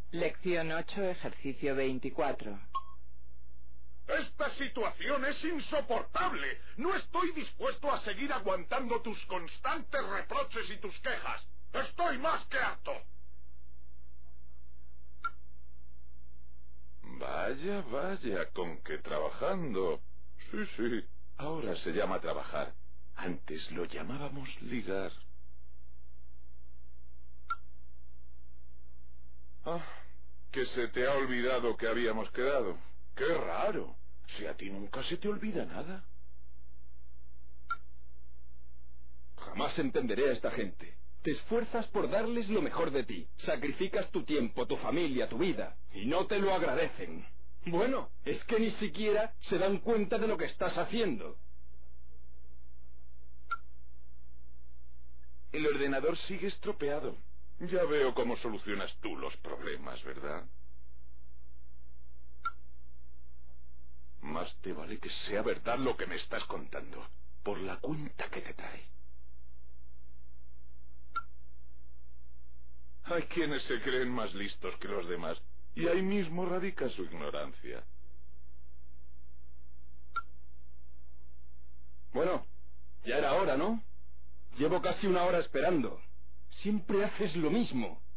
Lección 8, ejercicio 24. Esta situación es insoportable. No estoy dispuesto a seguir aguantando tus constantes reproches y tus quejas. Estoy más que harto. Vaya, vaya, con que trabajando. Sí, ahora se llama trabajar. Antes lo llamábamos ligar. Ah, que se te ha olvidado que habíamos quedado. ¡Qué raro! Si a ti nunca se te olvida nada. Jamás entenderé a esta gente. Te esfuerzas por darles lo mejor de ti. Sacrificas tu tiempo, tu familia, tu vida. Y no te lo agradecen. Bueno, es que ni siquiera se dan cuenta de lo que estás haciendo. El ordenador sigue estropeado. Ya veo cómo solucionas tú los problemas, ¿verdad? Más te vale que sea verdad lo que me estás contando, por la cuenta que te trae. Hay quienes se creen más listos que los demás, y ahí mismo radica su ignorancia. Bueno, ya era hora, ¿no? Llevo casi una hora esperando. Siempre haces lo mismo.